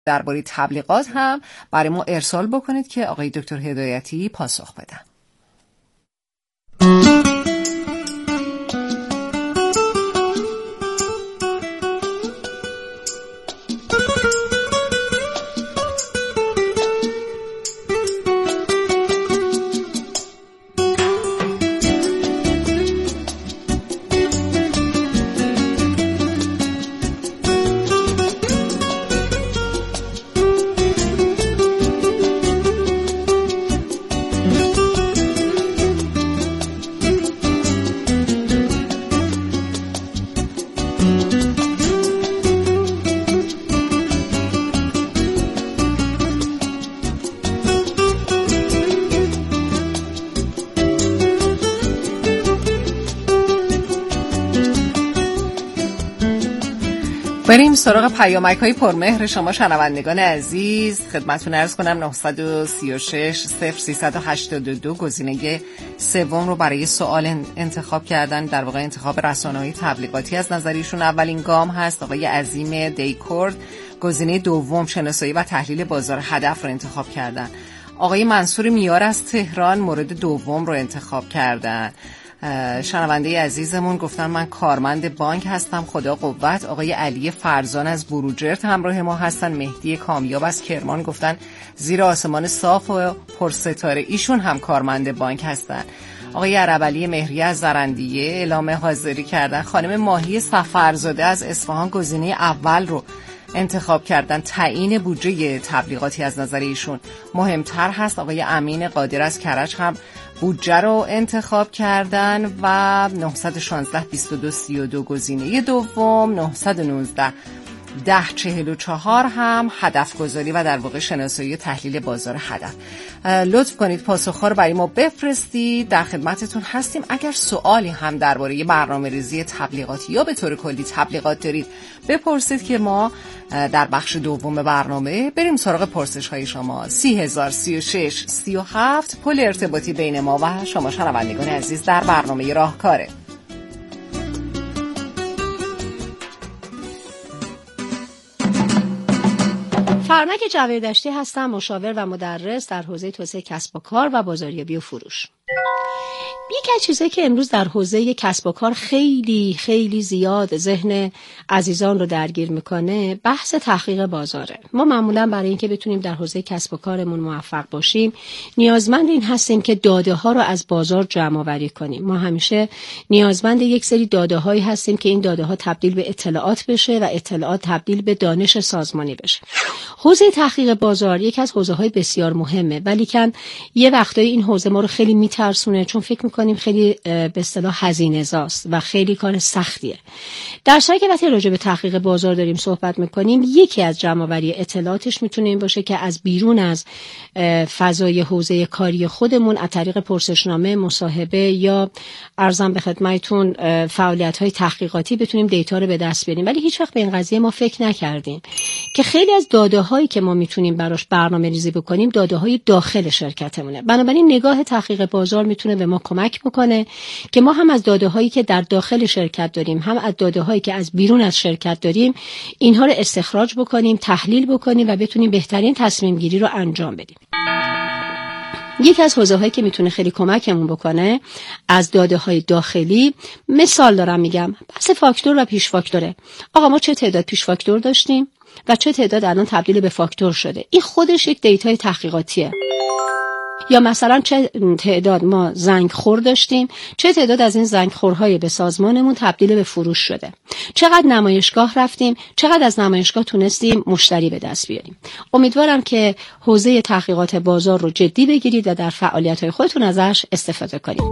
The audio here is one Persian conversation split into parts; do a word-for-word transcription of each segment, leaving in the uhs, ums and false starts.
درباره تبلیغات هم برای ما ارسال بکنید که آقای دکتر هدایتی پاسخ بدن. بریم سراغ پیامک های پرمهر شما شنوندگان عزیز. خدمتتون عرض کنم نه سه شش صفر سه هشت دو گزینه سوم رو برای سوال انتخاب کردن، در واقع انتخاب رسانه‌های تبلیغاتی از نظریشون اولین گام هست. آقای عظیم دیکورد گزینه دوم شناسایی و تحلیل بازار هدف رو انتخاب کردن. آقای منصور میار از تهران مورد دوم رو انتخاب کردن. شنونده عزیزمون گفتن من کارمند بانک هستم، خدا قوت. آقای علی فرزان از بروجرد همراه ما هستن. مهدی کامیاب از کرمان گفتن زیر آسمان صاف و پرستاره، ایشون هم کارمند بانک هستن. آقای عربعلی مهری از زرندیه اعلام حاضری کردن. خانم ماهی سفرزاده از اصفهان گزینه اول رو انتخاب کردن. تعیین بودجه تبلیغاتی از نظر ایشون مهمتر هست. آقای امین قادر از کرج هم بودجه رو انتخاب کردن و نه یک شش بیست و دو سی و دو گزینه دوم. نه یک نه ده چهل و چهار هم هدف گذاری و در واقع شناسایی تحلیل بازار هدف. لطف کنید پاسخ‌ها رو برای ما بفرستید، در خدمتتون هستیم. اگر سوالی هم درباره برنامه‌ریزی تبلیغاتی یا به طور کلی تبلیغات دارید بپرسید که ما در بخش دوم برنامه بریم سراغ پرسش‌های شما. سی هزار سی و شش سی و هفت پل ارتباطی بین ما و شما شنوندگان عزیز در برنامه راهکاره. فرنک جویردشتی هستم، مشاور و مدرس در حوزه توسعه کسب و کار و بازاریابی و فروش. یکی از چیزایی که امروز در حوزه کسب و کار خیلی خیلی زیاد ذهن عزیزان رو درگیر میکنه بحث تحقیق بازاره. ما معمولا برای اینکه بتونیم در حوزه کسب و کارمون موفق باشیم نیازمند این هستیم که داده ها رو از بازار جمع آوری کنیم. ما همیشه نیازمند یک سری داده هایی هستیم که این داده ها تبدیل به اطلاعات بشه و اطلاعات تبدیل به دانش سازمانی بشه. حوزه تحقیق بازار یکی از حوزه های بسیار مهمه، ولی کن یه وقتایی این حوزه ما رو خیلی میترسونه، چون فکر میکنیم خیلی به اصطلاح هزینه زاست و خیلی کار سختیه. در صورتی که وقتی راجع به تحقیق بازار داریم صحبت میکنیم، یکی از جمع‌آوری اطلاعاتش میتونه این باشه که از بیرون از فضای حوزه کاری خودمون از طریق پرسشنامه، مصاحبه یا عرضم به خدمتتون فعالیت‌های تحقیقاتی بتونیم دیتا رو به دست بیاریم. ولی هیچ وقت به این قضیه ما فکر نکردیم که خیلی از داده‌هایی که ما میتونیم براش برنامه‌ریزی بکنیم داده‌های داخل شرکتمونه. بنابراین نگاه تحقیق بازار میتونه به ما کمک بکنه که ما هم از داده‌هایی که در داخل شرکت داریم، هم از داده‌هایی که از بیرون از شرکت داریم، اینها رو استخراج بکنیم، تحلیل بکنیم و بتونیم بهترین تصمیم گیری رو انجام بدیم. یکی از حوزه‌هایی که میتونه خیلی کمکمون بکنه از داده‌های داخلی، مثال دارم میگم، بحث فاکتور و پیش فاکتوره. آقا ما چه تعداد پیش فاکتور داشتیم و چه تعداد الان تبدیل به فاکتور شده. این خودش یک دیتای تحقیقاتیه. یا مثلا چه تعداد ما زنگ خور داشتیم، چه تعداد از این زنگ خورهای به سازمانمون تبدیل به فروش شده، چقدر نمایشگاه رفتیم، چقدر از نمایشگاه تونستیم مشتری به دست بیاریم. امیدوارم که حوزه تحقیقات بازار رو جدی بگیرید و در فعالیت‌های خودتون ازش استفاده کنید.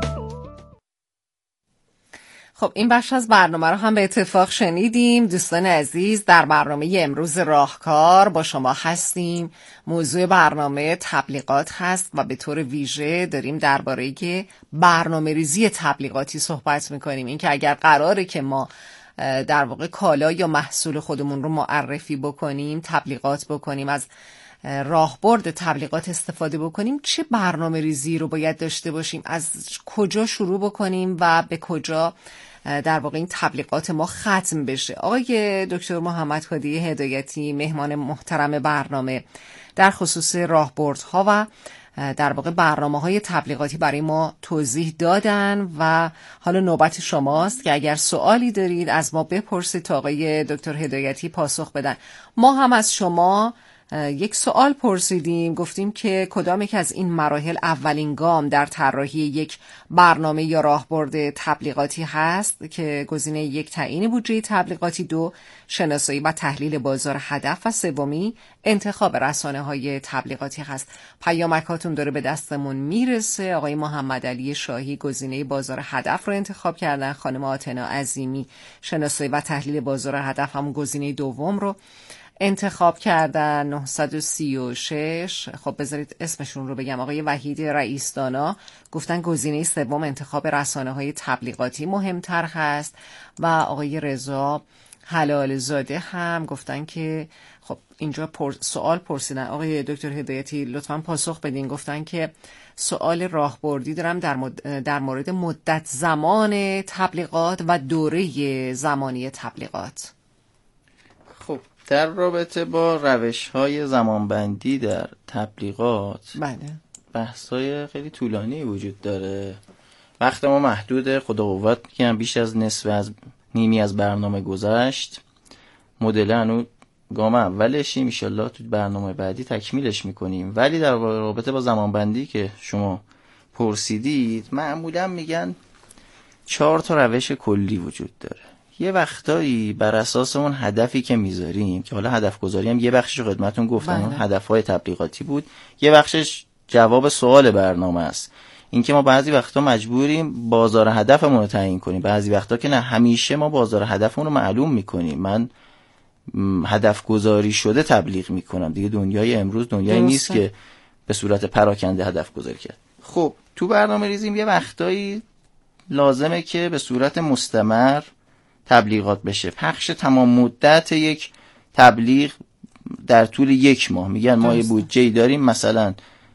خب این بخش از برنامه رو هم به اتفاق شنیدیم. دوستان عزیز، در برنامه امروز راهکار با شما هستیم. موضوع برنامه تبلیغات هست و به طور ویژه داریم درباره برنامه ریزی تبلیغاتی صحبت میکنیم. این که اگر قراره که ما در واقع کالا یا محصول خودمون رو معرفی بکنیم، تبلیغات بکنیم، از راهبرد تبلیغات استفاده بکنیم، چه برنامه ریزی رو باید داشته باشیم، از کجا شروع بکنیم و به کجا در واقع این تبلیغات ما ختم بشه. آقای دکتر محمد هادی هدایتی مهمان محترم برنامه در خصوص راهبردها و در واقع برنامه‌های تبلیغاتی برای ما توضیح دادن و حالا نوبت شماست که اگر سوالی دارید از ما بپرسید تا آقای دکتر هدایتی پاسخ بدن. ما هم از شما یک سوال پرسیدیم، گفتیم که کدام یک از این مراحل اولین گام در طراحی یک برنامه یا راهبرد تبلیغاتی هست که گزینه یک تعیین بودجه تبلیغاتی، دو شناسایی و تحلیل بازار هدف و سومی انتخاب رسانه‌های تبلیغاتی هست. پیامکاتون داره به دستمون میرسه. آقای محمد علی شاهی گزینه بازار هدف رو انتخاب کردن، خانم آتنا عظیمی شناسایی و تحلیل بازار هدف هم گزینه دوم رو انتخاب کردن. نهصد و سی و شش خب بذارید اسمشون رو بگم. آقای وحید رئیسدانا گفتن گزینه سوم انتخاب رسانه‌های تبلیغاتی مهمتر هست و آقای رضا حلال زاده هم گفتن که خب اینجا پر... سوال پرسیدن. آقای دکتر هدایتی لطفاً پاسخ بدین. گفتن که سوال راهبردی دارم در, مد... در مورد مدت زمان تبلیغات و دوره زمانی تبلیغات. خب در رابطه با روش‌های زمانبندی در تبلیغات بله بحث‌های خیلی طولانی وجود داره. وقت ما محدوده، خدا قوت میگم بیش از نصف از نیمی از برنامه گذشت. مدل هنو گام اولشیم، ان شاءالله تو برنامه بعدی تکمیلش میکنیم. ولی در رابطه با زمانبندی که شما پرسیدید، معمولا میگن چهار تا روش کلی وجود داره. یه وقتایی بر اساس اون هدفی که میذاریم، که حالا هدف گذاری هم یه بخشش رو خدمتون گفتم، اون هدفهای تبلیغاتی بود، یه بخشش جواب سوال برنامه است. اینکه ما بعضی وقتا مجبوریم بازار هدفمون رو تعیین کنیم، بعضی وقتا که نه. همیشه ما بازار هدفمون رو معلوم میکنیم. من هدف گذاری شده تبلیغ میکنم دیگه. دنیای امروز دنیایی نیست که به صورت پراکنده هدف گذاری کرد. خب تو برنامه ریزیم یه وقتایی لازمه که به صورت مستمر تبلیغات بشه. پخش تمام مدت یک تبلیغ در طول یک ماه. میگن ما یه بودجه داریم، مثلا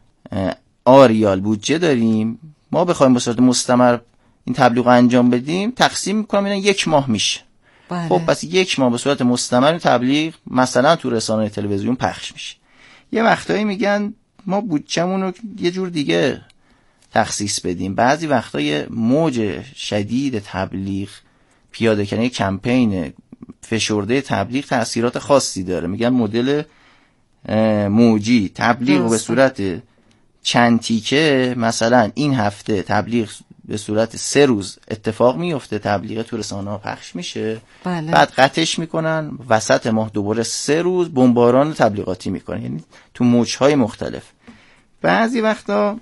آریال بودجه داریم، ما بخوایم به صورت مستمر این تبلیغ انجام بدیم، تقسیم میکنم اینا یک ماه میشه. بله. خب پس یک ماه به صورت مستمر این تبلیغ مثلا تو رسانه تلویزیون پخش میشه. یه وقتایی میگن ما بودجه‌مون رو یه جور دیگه تخصیص بدیم. بعضی وقتا یه موج شدید تبلیغ پیاده کردن، کمپین فشرده تبلیغ تأثیرات خاصی داره. میگن مدل موجی تبلیغ رو به صورت چند تیکه، مثلا این هفته تبلیغ به صورت سه روز اتفاق میفته، تبلیغ تو رسانه ها پخش میشه. بله. بعد قطعش میکنن، وسط ماه دوباره سه روز بمباران تبلیغاتی میکنن، یعنی تو موجهای مختلف. بعضی وقتا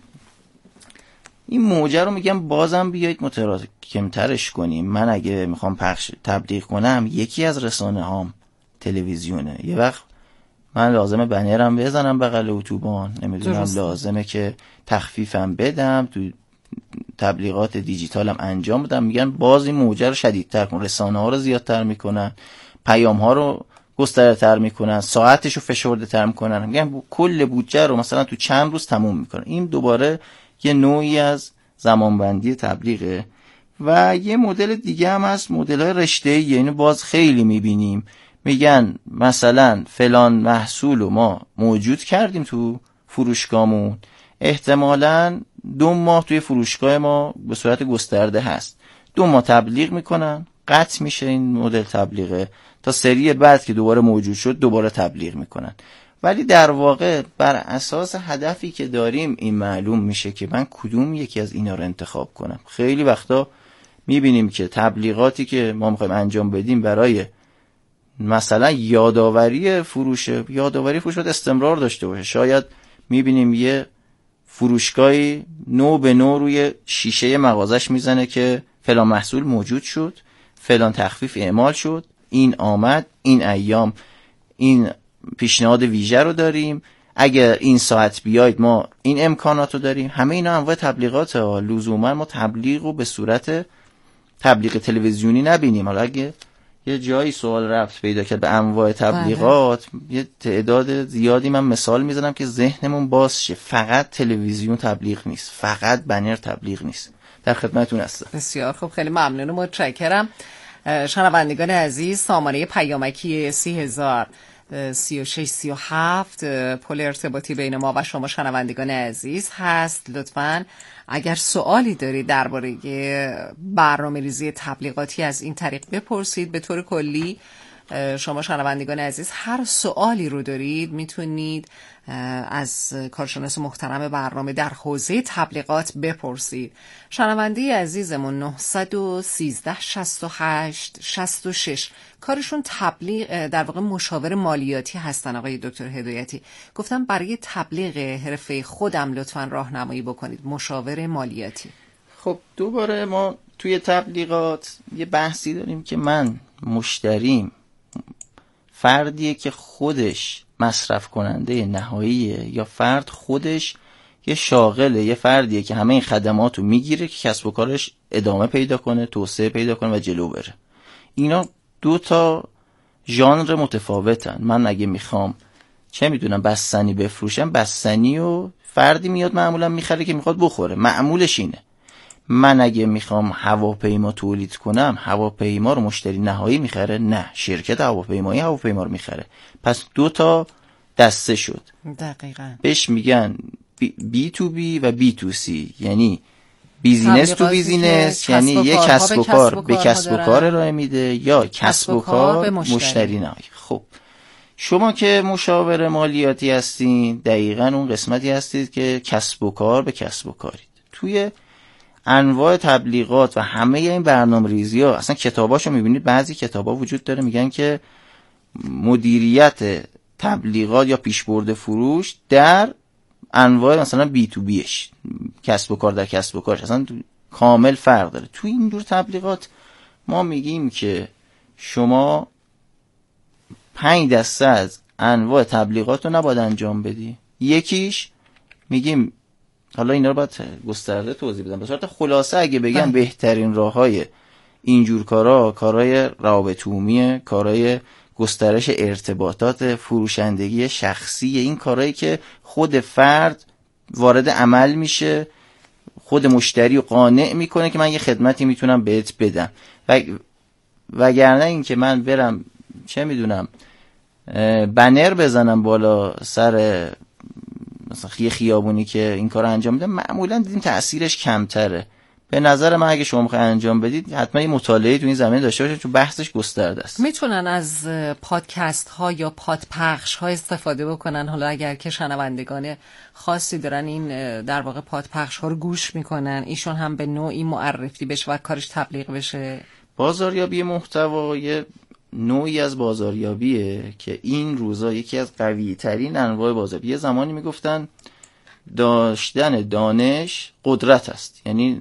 این موجه رو میگم بازم بیایید متراکمترش کنیم. من اگه میخوام پخش تبلیغ کنم، یکی از رسانه هام تلویزیونه، یه وقت من لازمه بنرم بزنم بغل اتوبان، نمیدونم درسته. لازمه که تخفیفم بدم، تو تبلیغات دیجیتالم انجام بدم. میگن باز این موجه رو شدیدتر کن، رسانه ها رو زیادتر میکنن، پیام ها رو گسترده تر میکنن، ساعتش رو فشرده تر میکنن. میگن کل بودجه رو مثلا تو چند روز تموم میکنن. این دوباره یه نوعی از زمانبندی تبلیغه. و یه مدل دیگه هم هست، مدل‌های رشته‌ای، یعنی باز خیلی میبینیم میگن مثلا فلان محصول رو ما موجود کردیم تو فروشگاهمون، احتمالاً دو ماه توی فروشگاه ما به صورت گسترده هست، دو ماه تبلیغ میکنن، قطع میشه این مدل تبلیغه، تا سری بعد که دوباره موجود شد دوباره تبلیغ میکنن. ولی در واقع بر اساس هدفی که داریم این معلوم میشه که من کدوم یکی از اینا رو انتخاب کنم. خیلی وقتا میبینیم که تبلیغاتی که ما میخوایم انجام بدیم برای مثلا یادآوری فروش، یادآوری فروش باید استمرار داشته باشه. شاید میبینیم یه فروشگاهی نو به نو روی شیشه مغازش میزنه که فلان محصول موجود شد، فلان تخفیف اعمال شد، این آمد، این ایام این پیشنهاد ویژه رو داریم، اگر این ساعت بیاید ما این امکانات رو داریم. همه اینا انواع تبلیغات ها. لزوما ما تبلیغ رو به صورت تبلیغ تلویزیونی نبینیم. حالا اگه یه جایی سوال رفت پیدا کرد به انواع تبلیغات، یه تعداد زیادی من مثال میزنم که ذهنمون باز شه. فقط تلویزیون تبلیغ نیست، فقط بنر تبلیغ نیست. در خدمتتون هستم. بسیار خوب، خیلی ممنون و متشکرم. شنوندگان عزیز، سامانه پیامکی سی هزار سی و شش سی و هفت پل ارتباطی بین ما و شما شنوندگان عزیز هست. لطفاً اگر سوالی دارید درباره برنامه‌ریزی تبلیغاتی از این طریق بپرسید. به طور کلی شما شنوندگان عزیز هر سوالی رو دارید میتونید از کارشناس محترم برنامه در حوزه تبلیغات بپرسید. شنونده عزیزمون نه یک سه شش هشت شش شش کارشون تبلیغ، در واقع مشاور مالیاتی هستن. آقای دکتر هدایتی گفتم برای تبلیغ حرفه خودم لطفاً راهنمایی بکنید. مشاور مالیاتی. خب دوباره ما توی تبلیغات یه بحثی داریم که من مشتریم فردیه که خودش مصرف کننده نهاییه یا فرد خودش یه شاغله، یه فردیه که همه این خدمات رو میگیره که کسب و کارش ادامه پیدا کنه، توسعه پیدا کنه و جلو بره. اینا دو تا ژانر متفاوتن. من اگه میخوام چه میدونم بستنی بفروشم، بستنی و فردی میاد معمولا میخره که میخواد بخوره، معمولش اینه. من اگه میخوام هواپیما تولید کنم، هواپیما رو مشتری نهایی میخره؟ نه، شرکت هواپیمایی هواپیما رو میخره. پس دو تا دسته شد. دقیقاً بهش میگن بی تو بی و بی تو سی، یعنی بیزینس تو بیزینس، یعنی یک کسب و کار به کسب و کار ارائه میده یا کسب و کار به مشتری نهایی. خب شما که مشاور مالیاتی هستین دقیقاً اون قسمتی هستید که کسب و کار به کسب و کارید. توی انواع تبلیغات و همه این برنامه‌ریزی ها اصلا کتاباشو میبینید، بعضی کتابا وجود داره میگن که مدیریت تبلیغات یا پیشبرد فروش در انواع مثلا بی تو بیش، کسب و کار در کسب و کارش، اصلا کامل فرق داره. تو این جور تبلیغات ما میگیم که شما پنج دسته از انواع تبلیغات رو نباید انجام بدی. یکیش میگیم، حالا اینا رو باید گسترده توضیح بدم، به صورت خلاصه اگه بگم اه. بهترین راههای اینجور کارا کارهای روابط عمومی، کارهای گسترش ارتباطات، فروشندگی شخصی، این کارهایی که خود فرد وارد عمل میشه، خود مشتری رو قانع میکنه که من یه خدمتی میتونم بهت بدم. و وگرنه این که من برم چه میدونم بنر بزنم بالا سر مثلا یه خیابونی که این کار انجام میده، معمولا دیدیم تأثیرش کمتره. به نظر من اگه شما بخواید انجام بدید حتما یه مطالعه تو این زمینه داشته باشید چون بحثش گسترده است. میتونن از پادکست ها یا پادپخش ها استفاده بکنن. حالا اگر که شنوندگان خاصی دارن این در واقع پادپخش ها رو گوش میکنن، ایشون هم به نوعی معرفی بشه و کارش تبلیغ بشه. بازاریابی محتوا یه نوعی از بازاریابیه که این روزا یکی از قوی ترین انواع بازاریابی. یه زمانی میگفتن داشتن دانش قدرت است، یعنی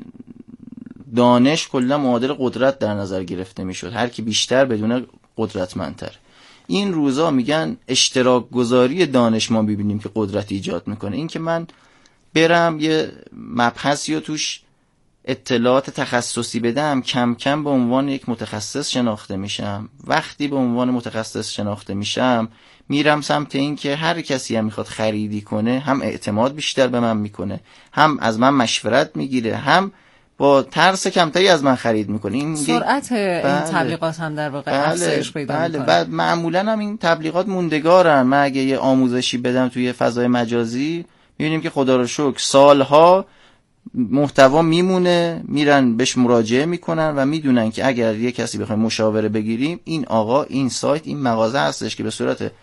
دانش کلا معادل قدرت در نظر گرفته میشد، هر کی بیشتر بدونه قدرتمندتر. این روزا میگن اشتراک گذاری دانش ما ببینیم که قدرت ایجاد میکنه. این که من برم یه مبحثی رو توش اطلاعات تخصصی بدم، کم کم به عنوان یک متخصص شناخته میشم. وقتی به عنوان متخصص شناخته میشم میرم سمت این که هر کسی هم میخواد خریدی کنه هم اعتماد بیشتر به من میکنه، هم از من مشورت میگیره، هم با ترس کمتری از من خرید میکنه. این سرعت بله. این تبلیغات هم در واقع افزایش پیدا بله. میکنه. بعد معمولا هم این تبلیغات موندگارن. من اگه یه آموزشی بدم توی فضای مجازی میبینیم که خدا رو شکر سالها محتوا میمونه، میرن بهش مراجعه میکنن و میدونن که اگر یه کسی بخوایم مشاوره بگیریم این آقا این سایت این مغازه هستش که به صورت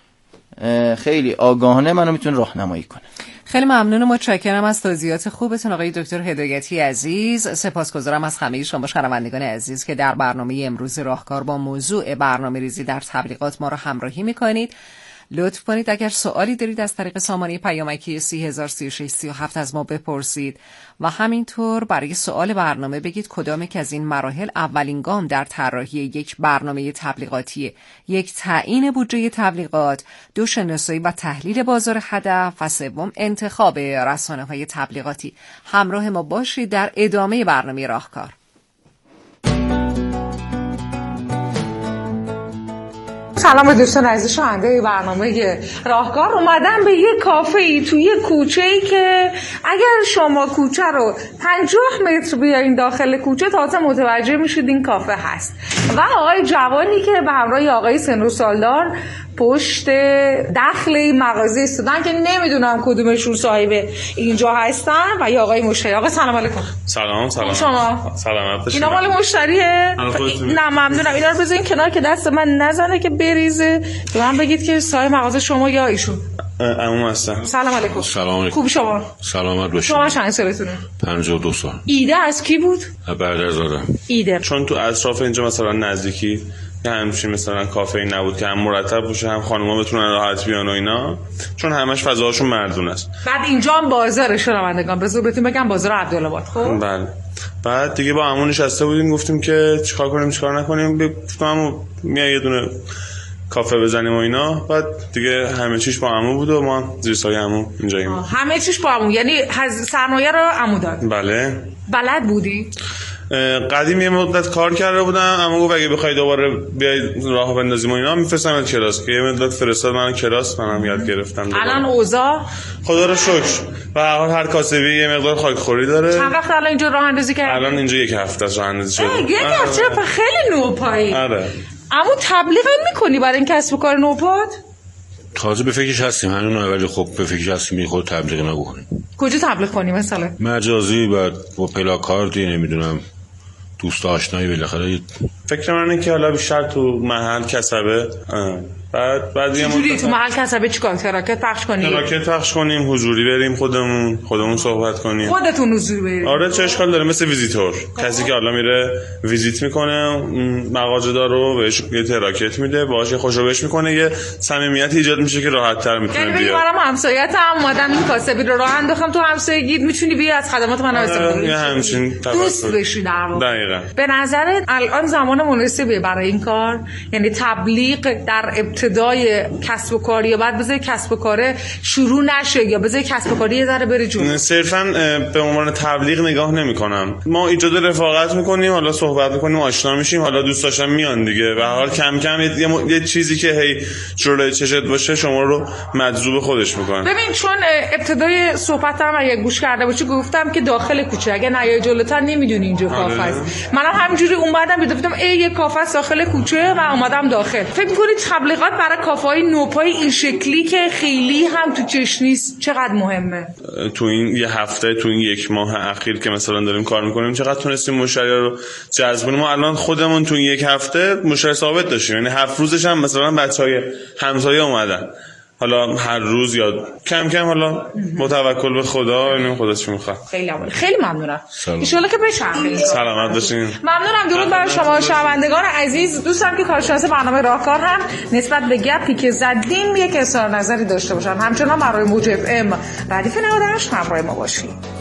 خیلی آگاهانه منو میتونه راهنمایی کنه. خیلی ممنون و متشکرم از توضیحات خوبتون آقای دکتر هدایتی عزیز. سپاسگزارم از همه شما شنوندگان عزیز که در برنامه امروز راهکار با موضوع برنامه‌ریزی در تبلیغات ما را همراهی میکنید. لطف کنید اگر سوالی دارید از طریق سامانه پیامکی سی هزار سی و شش سی و هفت از ما بپرسید و همینطور برای سوال برنامه بگید کدام یک از این مراحل اولین گام در طراحی یک برنامه تبلیغاتیه. یک، تعیین بودجه تبلیغات، دو، شناسایی و تحلیل بازار هدف و سوم، انتخاب رسانه‌های تبلیغاتی. همراه ما باشید در ادامه برنامه راهکار. سلام به دوستان عزیز شنونده برنامه راهکار. اومدم به یه کافه ای توی یه کوچه ای که اگر شما کوچه رو پنجاه متر بیاین داخل کوچه تازه متوجه میشید این کافه هست و آقای جوانی که به همراه آقای سن و سالدار پشت دخل این مغازه ایستادن که نمیدونم کدومشون صاحب اینجا هستن و یا آقای مشتری. آقا سلام علیکم. سلام سلام. شما سلامت باشید. اینا مال مشتریه؟ نه ممنونم. اینا رو بذارین کنار که دست من نزنه که بریزه. به من بگید که صاحب مغازه شما یا ایشون؟ عموم هستم. سلام علیکم. سلام علیکم. خوب شما؟ سلامت باشید. شما چند سالتونه؟ پنجاه و دو سال. ایده از کی بود؟ برادرزاده. ایده چون تو اطراف اینجا مثلا نزدیکی یه همچین مثلا کافه ای نبود که هم مرتب باشه هم خانوما بتونن راحت بیان و اینا، چون همش فضاهاشون مردون است. بعد اینجا هم بازار شنوندگان بذار بهتون بگم بازار عبدالآباد. خب بله. بعد دیگه با عمو نشسته بودیم گفتیم که چیکار کنیم چیکار نکنیم. گفتم عمو میای یه دونه کافه بزنیم و اینا. بعد دیگه همه چیش با عمو بود و ما زیر سایه عمو اینجاییم. همه چیش با عمو، یعنی سرمایه رو عمو داد. بله. بلد بودی؟ قدیم یه مدت کار کرده بودم، اما گفت اگه بخوای دوباره بیای راه بندازیم و اینا میفرستم کلاس، که یه مدت فرستاد من کلاس، منم یاد گرفتم. الان اوضاع خدا رو شکر و هر هر کاسبی یه مقدار خاکخوری داره. چند وقت الان اینجا راه اندازی کردی؟ الان اینجا یک هفته است راه اندازی شده. یک هفته آره. خیلی نوپایی. آره. اما تبلیغ میکنی برای این کسب و کار نوپاد؟ تازه به فکرش هستیم هنوز نه، ولی خب به فکرش هستیم یه خود تبلیغ نکنیم. کجا تبلیغ کنی مثلا؟ مجازی، بعد با پلاکاردی، نمیدونم دوست آشنایی، بالاخره فکر من اینه که حالا بیشتر تو محل کسبه. بعد بعد یه مدت تو محل کسبه چیکار تراکت پخش کنی؟ تراکت پخش کنیم، حضوری بریم، خودمون خودمون صحبت کنیم. خودتون حضوری بریم؟ آره چه اشکال داره، مثل ویزیتور. کسی که حالا میره ویزیت میکنه مغازه دارو بهش یه تراکت میده، باهاش خوشو بش میکنه، یه صمیمیت ایجاد میشه که راحت تر میتونه بیاد. یعنی برام همسایه‌ام اومدم این کاسبی رو راه انداختم تو همسایگیت، میتونی بیا از خدمات من استفاده کنی. یه همچین دوست بشی در واقع. دقیقاً. به نظرت الان زمان مناسبیه برای این کار؟ یعنی تبلیغ در ابتدای کسب و کار یا بعد بذاری کسب و کار شروع نشه یا بذاری کسب و کاری یه ذره بره جلو؟ صرفاً به عنوان تبلیغ نگاه نمی‌کنم. ما ایجاد رفاقت می‌کنیم، حالا صحبت می‌کنیم، آشنا میشیم، حالا دوست داشتن میان دیگه. به هر حال کم کم یه, یه چیزی که هی جلوی چشت باشه شما رو مجذوب خودش می‌کنه. ببین چون ابتدای صحبتم اگه گوش کرده باشی گفتم که داخل کوچه اگه نیای جلوتر نمیدونی اینجا کافه است. منم همینجوری اومدم دیدم ای یه کافه است داخل کوچه و اومدم داخل. فکر می‌کنی تبلیغات برای کافه‌های نوپای این شکلی که خیلی هم تو چش نیست چقدر مهمه؟ تو این یه هفته، تو این یک ماه اخیر که مثلا داریم کار میکنیم چقدر تونستیم مشتری رو جذب کنیم. ما الان خودمون تو این یک هفته مشتری ثابت داشتیم، یعنی هفت روزش هم مثلا بچهای همسایه اومدن، حالا هر روز یا کم کم، حالا با توکل به خدا اینو خدا چی میخواد. خیلی عالی، خیلی ممنونم. ان شاء الله که بشن. سلامت باشین. ممنونم. درود بر شما شنوندگان عزیز. دوستم که کارشناس برنامه راهکار هم نسبت به گپی که زدیم یک اظهار نظری داشته باشن، همچنان برای موج اف ام ردیف نود و هشت همراه ما باشید.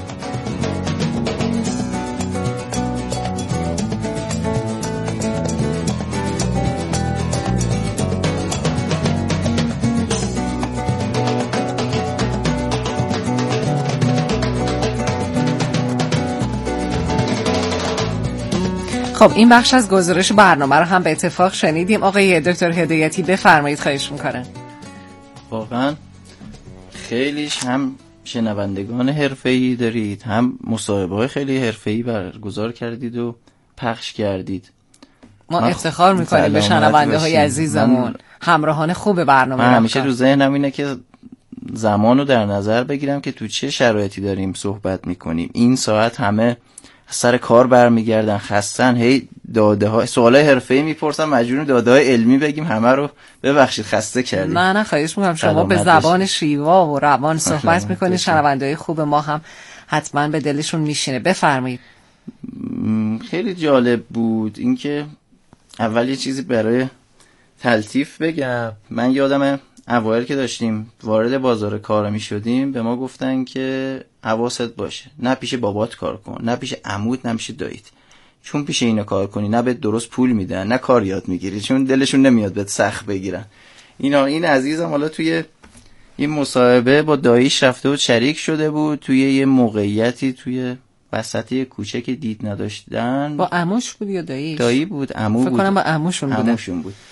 خب این بخش از گزارش برنامه رو هم به اتفاق شنیدیم. آقای دکتر هدایتی بفرمایید، خواهش میکنم. واقعا خیلیش هم شنوندگان حرفه‌ای دارید، هم مصاحبه‌های خیلی حرفه‌ای برگزار کردید و پخش کردید. ما افتخار میکنیم به شنونده‌های عزیزمون، همراهان خوب برنامه. من همیشه رو ذهنم اینه که زمانو در نظر بگیرم که تو چه شرایطی داریم صحبت میکنیم. این ساعت همه سر کار برمیگردن، خستن، هی داده ها سوالای حرفه‌ای میپرسن، مجبوریم داده های علمی بگیم. همه رو ببخشید خسته کردیم. نه نه خواهش میکنم. شما به زبان شیوا و روان صحبت میکنید، شنونده‌های خوب ما هم حتما به دلشون میشینه. بفرمایید. خیلی جالب بود اینکه اول یه چیزی برای تلطیف بگم. من یادمه اوایل که داشتیم وارد بازار کار می شدیم به ما گفتن که حواست باشه، نه پیش بابات کار کن، نه پیش عموت، نه پیش داییت، چون پیش اینا کار کنی نه به درست پول میدن نه کار یاد میگیری، چون دلشون نمیاد بهت سخت بگیرن. اینا این عزیزم حالا توی این مصاحبه با داییش رفته و شریک شده بود توی یه موقعیتی توی وسطی کوچه که دید نداشتن. با عموش بود یا داییش؟ دایی بود، عمو بود. فکر کنم با عموشون بود. عموشون بود.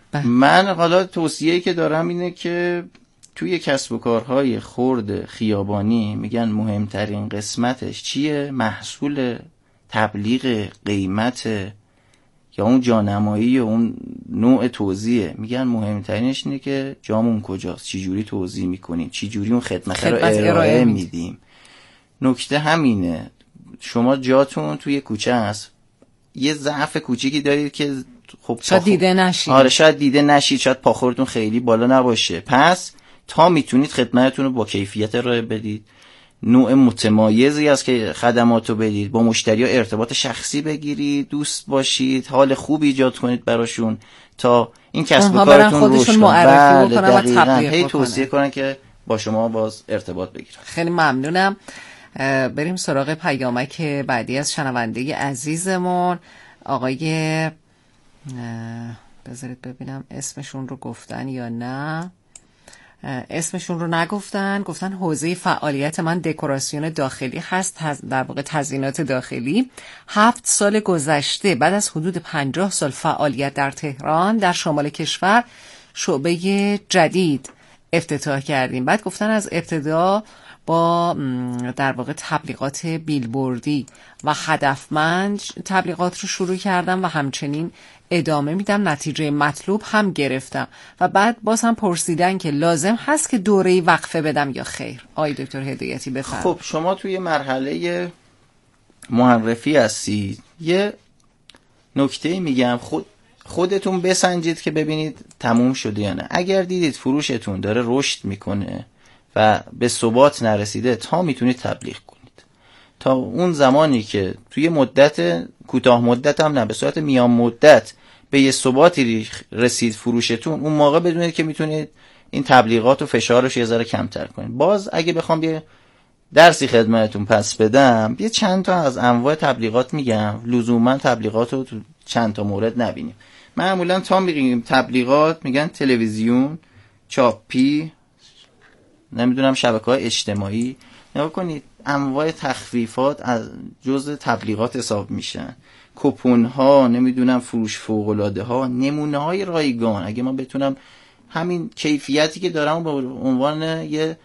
من حالا توصیه‌ای که دارم اینه که توی کسب و کارهای خرد خیابانی میگن مهمترین قسمتش چیه؟ محصول، تبلیغ، قیمت یا اون جانمایی یا اون نوع توزیعه. میگن مهمترینش اینه که جامون کجاست، چی جوری توزیع میکنیم، چی جوری اون خدمت رو ارائه, ارائه میدیم. نکته همینه. شما جاتون توی کوچه است، یه ضعف کوچیکی دارید که خب شاید دیده نشید. آره شاید دیده نشید، شاید پاخورتون خیلی بالا نباشه. پس تا میتونید خدمتتون رو با کیفیت ارائه بدید، نوع متمایزی از که خدمات رو بدید، با مشتری‌ها ارتباط شخصی بگیرید، دوست باشید، حال خوب ایجاد کنید براشون تا این کسب و کارتون روش کنه. معرفی بکنن و تبلیغ هی توصیه کنن که با شما باز ارتباط بگیرن. خیلی ممنونم. بریم سراغ پیامک بعدی از شنونده عزیزمون. آقای بذارید ببینم اسمشون رو گفتن یا نه. اسمشون رو نگفتن. گفتن حوزه فعالیت من دکوراسیون داخلی هست، در واقع تزیینات داخلی. هفت سال گذشته بعد از حدود پنجاه سال فعالیت در تهران در شمال کشور شعبه جدید افتتاح کردیم. بعد گفتن از ابتدا با در واقع تبلیغات بیلبوردی و هدفمند تبلیغات رو شروع کردم و همچنین ادامه میدم. نتیجه مطلوب هم گرفتم و بعد باز هم پرسیدن که لازم هست که دوره وقفه بدم یا خیر. آقای دکتر هدایتی بفرمایید. خب شما توی مرحله معرفی هستید. یه نکته میگم، خود خودتون بسنجید که ببینید تموم شده یا نه. اگر دیدید فروشتون داره رشد میکنه و به ثبات نرسیده، تا میتونید تبلیغ کنید. تا اون زمانی که توی مدت کوتاه مدت هم نه، به صورت میان مدت به یه ثباتی رسید فروشتون، اون موقع بدونید که میتونید این تبلیغات و فشارش یه ذره کمتر کنید. باز اگه بخوام یه درسی خدمتتون پس بدم، یه چند تا از انواع تبلیغات میگم، لزوما تبلیغات رو تو چند تا مورد نبینیم. معمولا تا میگیم تبلیغات میگن تلویزیون، چاپی، نمیدونم شبکه‌های اجتماعی. نگاه کنید انواع تخفیفات از جزء تبلیغات حساب میشن. کوپن ها، نمیدونم فروش فوق العاده ها، نمونه های رایگان. اگه ما بتونم همین کیفیتی که دارم به عنوان یه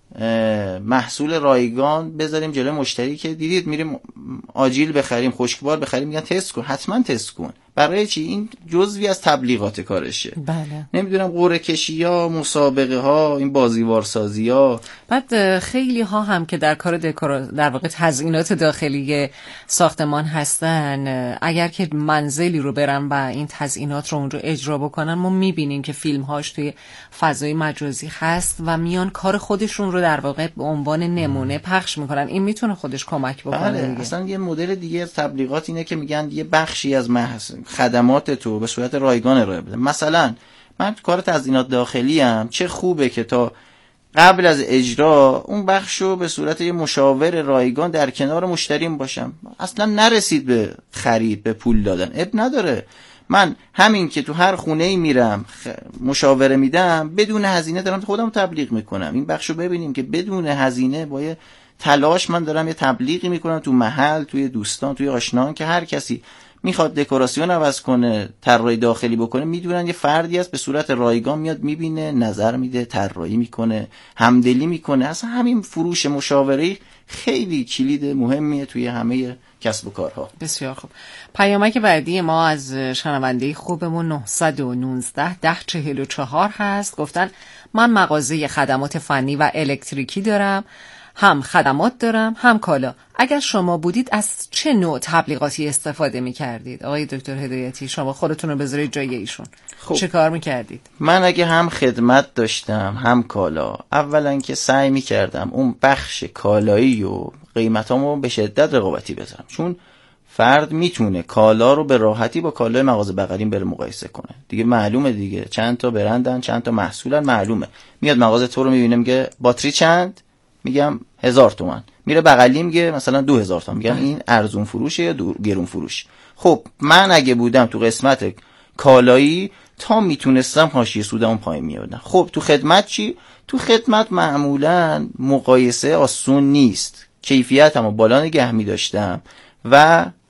محصول رایگان بذاریم جلوی مشتری که دیدید میریم آجیل بخریم، خشکبار بخریم، میگن تست کن، حتما تست کن. برای چی؟ این جزوی از تبلیغات کارشه. بله. نمیدونم قرعه کشی ها، مسابقه ها، این بازیوار سازی ها. بعد خیلی ها هم که در کار دکور در واقع تزیینات داخلی ساختمان هستن، اگر که منزلی رو برن و این تزیینات رو اونجا اجرا بکنن، ما میبینیم که فیلم هاش توی فضای مجازی هست و میان کار خودشون رو در واقع به عنوان نمونه پخش میکنن. این میتونه خودش کمک بکنه. بله. دیگه. اصلا یه مدل دیگه از تبلیغات اینه که میگن یه بخشی از محصول خدمات تو به صورت رایگان ارائه بده. مثلا من کار تزیینات داخلی ام، چه خوبه که تا قبل از اجرا اون بخشو به صورت یه مشاور رایگان در کنار مشتریم باشم. اصلا نرسید به خرید، به پول دادن، اب نداره. من همین که تو هر خونه‌ای میرم مشاوره میدم، بدون هزینه دارم خودم تبلیغ میکنم. این بخشو ببینیم که بدون هزینه با یه تلاش من دارم یه تبلیغی میکنم تو محل، توی دوستان، توی آشنان، که هر کسی میخواد دکوراسیون عوض کنه، طراحی داخلی بکنه، میدونن یه فردی است به صورت رایگان میاد میبینه، نظر میده، طراحی میکنه، همدلی میکنه. اصلا همین فروش مشاوره‌ای خیلی کلید مهمیه توی همه کسب و کارها. بسیار خوب. پیامک بعدی ما از شنونده خوبمون نهصد و نوزده ده چهل و چهار هست. گفتن من مغازه خدمات فنی و الکتریکی دارم، هم خدمات دارم هم کالا. اگر شما بودید از چه نوع تبلیغاتی استفاده می کردید؟ آقای دکتر هدایتی شما خودتون رو بذارید جای ایشون. خب. چه کار می کردید؟ من اگه هم خدمت داشتم هم کالا، اولا که سعی می کردم اون بخش کالایی و قیمتامو به شدت رقابتی بذارم، چون فرد میتونه کالا رو به راحتی با کالای مغازه بغلیم بره مقایسه کنه. دیگه معلومه دیگه، چند تا برندن، چند تا محصولن، معلومه. میاد مغازه تو رو میبینه میگه باتری چند؟ میگم هزار تومان. میره بغلی میگه مثلا دو هزار تومان. میگم این ارزون فروشه یا گرون فروش؟ خب من اگه بودم تو قسمت کالایی، تا میتونستم حاشیه سودمون پایین میادم. خب تو خدمت چی؟ تو خدمت معمولا مقایسه آسون نیست. کیفیتمو بالا نگه می‌داشتم و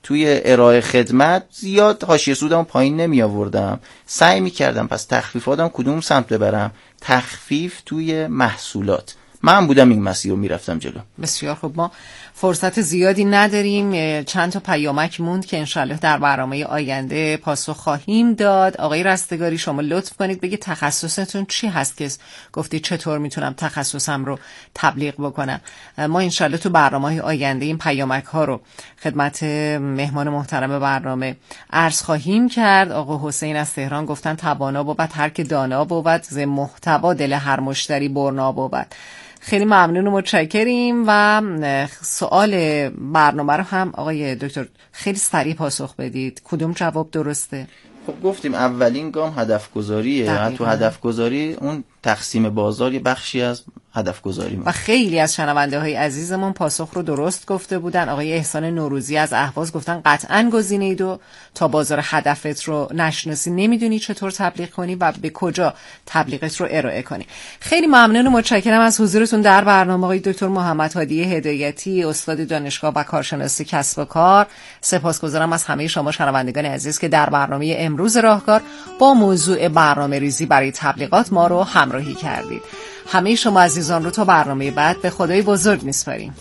توی ارائه خدمت زیاد حاشیه سودم پایین نمی آوردم، سعی می کردم پس تخفیفاتم کدوم سمت ببرم؟ تخفیف توی محصولات. من بودم این مسیر رو میرفتم جلو. بسیار خوب. ما فرصت زیادی نداریم، چند تا پیامک موند که انشالله در برنامه آینده پاسخ خواهیم داد. آقای رستگاری شما لطف کنید بگید تخصصتون چی هست که گفتید چطور میتونم تخصصم رو تبلیغ بکنم. ما انشالله تو برنامه آینده این پیامک ها رو خدمت مهمان محترم برنامه عرض خواهیم کرد. آقا حسین از تهران گفتن توانا بود هر که دانا بود، ز محتوا دل هر مشتری برنا بود. خیلی ممنون و متشکریم و سوال برنامه رو هم آقای دکتر خیلی سریع پاسخ بدید. کدوم جواب درسته؟ خب گفتیم اولین گام هدف گذاریه. تو هدف گذاری اون تقسیم بازار یه بخشی از هدف گذاری ما. و خیلی از شنونده های عزیزمون پاسخ رو درست گفته بودن. آقای احسان نوروزی از اهواز گفتن قطعاً گزینه دو تا بازار هدفت رو نشناسی نمیدونی چطور تبلیغ کنی و به کجا تبلیغت رو ارائه کنی. خیلی ممنون و متشکرم از حضورتون در برنامه آقای دکتر محمد هادی هدایتی، استاد دانشگاه و کارشناسی کسب و کار. سپاسگزارم از همه شما شنوندگان عزیز که در برنامه امروز راهکار با موضوع برنامه ریزی برای تبلیغات ما رو همراهی کردید. همه شما عزیزان رو تا برنامه بعد به خدای بزرگ میسپاریم.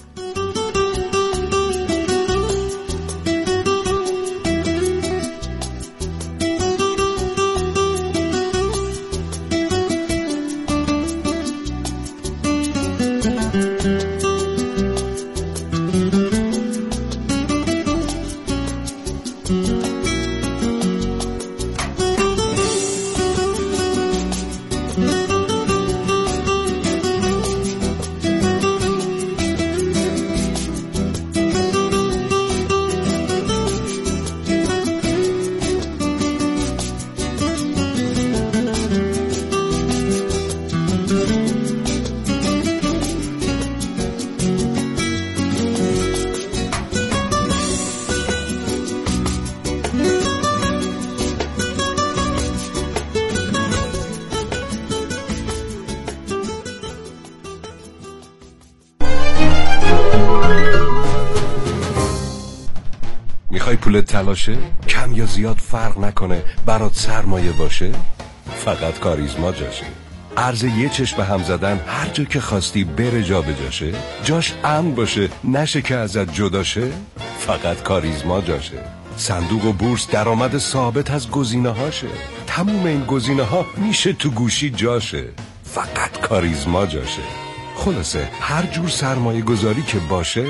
میخوای پولت تلاشه؟ کم یا زیاد فرق نکنه، برات سرمایه باشه؟ فقط کاریزما جاشه. عرض یه چشم به هم زدن هر جا که خواستی بره جا به جاشه، جاش امن باشه نشه که ازت جداشه؟ فقط کاریزما جاشه. صندوق و بورس درآمد ثابت از گزینه هاشه، تموم این گزینه ها میشه تو گوشی جاشه. فقط کاریزما جاشه. خلاصه هر جور سرمایه گذاری که باشه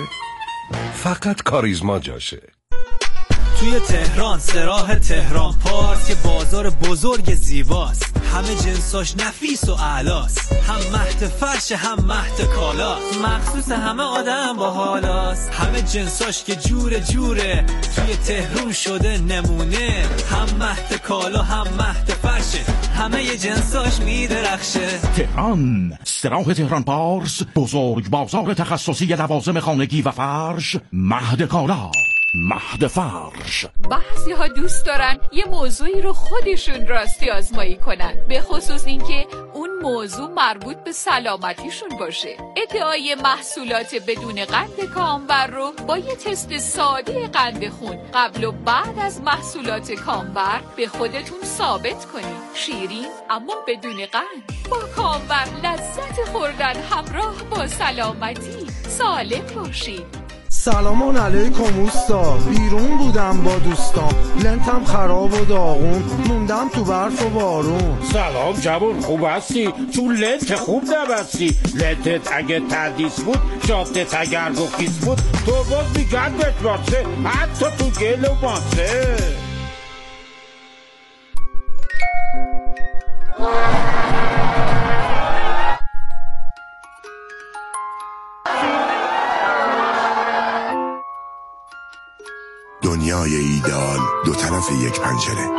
فقط کاریزما جاشه. توی تهران سراح تهران پارس که بازار بزرگ زیباست، همه جنساش نفیس و اعلاست، هم مهد فرش هم مهد کالاست، مخصوص همه آدم با حالاست، همه جنساش که جور جوره توی تهران شده نمونه، هم مهد کالا هم مهد فرشه، همه ی جنساش میدرخشه. تهران سراح تهران پارس، بزرگ بازار تخصصی لوازم خانگی و فرش، مهد کالا، مهد فرش. بعضی ها دوست دارن یه موضوعی رو خودشون راستی آزمایی کنن، به خصوص اینکه اون موضوع مربوط به سلامتیشون باشه. ادعای محصولات بدون قند کامبر رو با یه تست ساده قند خون قبل و بعد از محصولات کامبر به خودتون ثابت کنید. شیرین اما بدون قند، با کامبر لذت خوردن همراه با سلامتی. سالم باشید. سلام علیکم اوستا، بیرون بودم با دوستام، لنتم خراب و داغون، موندم تو برف و بارون. سلام جوون، خوب هستی؟ تو لنت خوب نبستی، لنتت اگه تردیس بود، جادت اگر گفیس بود، تو باز میگن بتراسه، حتی تو گل و ماسه. دنیای ایدئال دو طرف یک پنجره.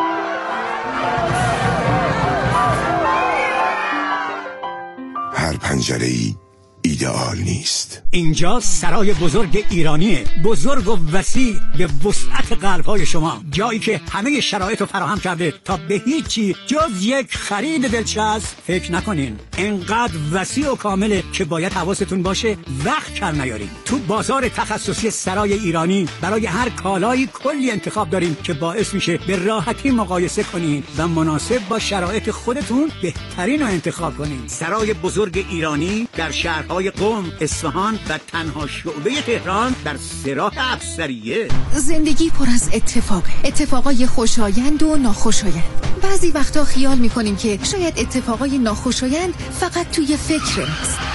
هر پنجره‌ای ایدئال نیست. اینجا سرای بزرگ ایرانیه، بزرگ و وسیع به وسعت قلب‌های شما، جایی که همه شرایط رو فراهم کرده تا به هیچی جز یک خرید دلچسب فکر نکنین. اینقدر وسیع و کامله که باید حواستون باشه وقت کم نیارین. تو بازار تخصصی سرای ایرانی برای هر کالایی کلی انتخاب داریم که باعث میشه به راحتی مقایسه کنین و مناسب با شرایط خودتون بهترین رو انتخاب کنین. سرای بزرگ ایرانی در شهرهای قم، اصفهان و تنها شعبه تهران در سراح افسریه. زندگی پر از اتفاق، اتفاقای خوشایند و ناخوشایند. بعضی وقتا خیال میکنیم که شاید اتفاقای ناخوشایند فقط توی فکر ماست.